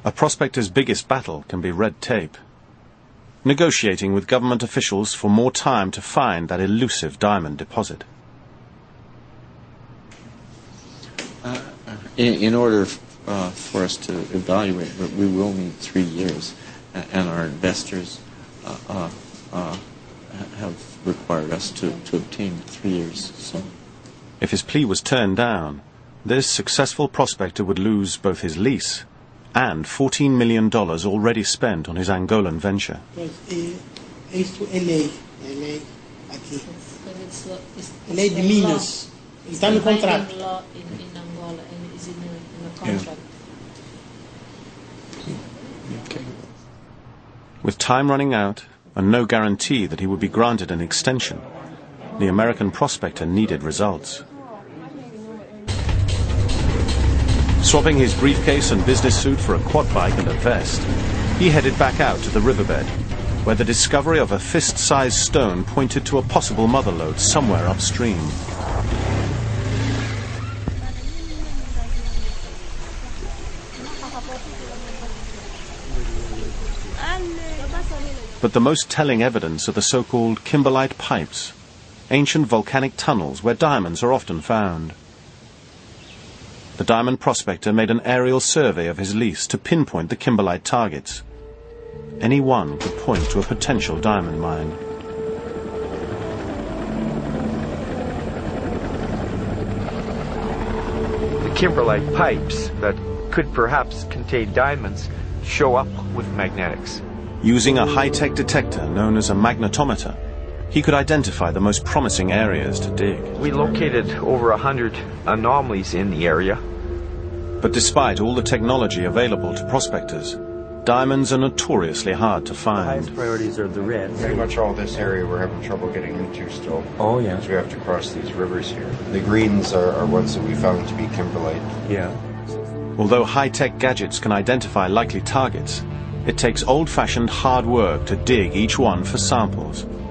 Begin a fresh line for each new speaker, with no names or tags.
A prospector's biggest battle can be red tape. Negotiating with government officials for more time to find that elusive diamond deposit.
In order for us to evaluate, we will need 3 years, and our investors have required us to obtain 3 years. So,
if his plea was turned down, this successful prospector would lose both his lease and $14 million already spent on his Angolan venture.
It's to LA aqui. LA de Minas. Está no contrato.
In Angola, and is in the contract.
okay.
With time running out and no guarantee that he would be granted an extension, the American prospector needed results. Swapping his briefcase and business suit for a quad bike and a vest, he headed back out to the riverbed, where the discovery of a fist-sized stone pointed to a possible mother lode somewhere upstream. But the most telling evidence are the so-called kimberlite pipes, ancient volcanic tunnels where diamonds are often found. The diamond prospector made an aerial survey of his lease to pinpoint the kimberlite targets. Any one could point to a potential diamond mine.
The kimberlite pipes that could perhaps contain diamonds show up with magnetics.
Using a high-tech detector known as a magnetometer, he could identify the most promising areas to dig.
We located over 100 anomalies in the area.
But despite all the technology available to prospectors, diamonds are notoriously hard to
The
find.
highest priorities are the red.
Pretty much all this area we're having trouble getting into still.
Oh, yeah.
Because we have to cross these rivers here. The greens are ones that we found to be kimberlite.
Yeah.
Although high-tech gadgets can identify likely targets, it takes old-fashioned hard work to dig each one for samples.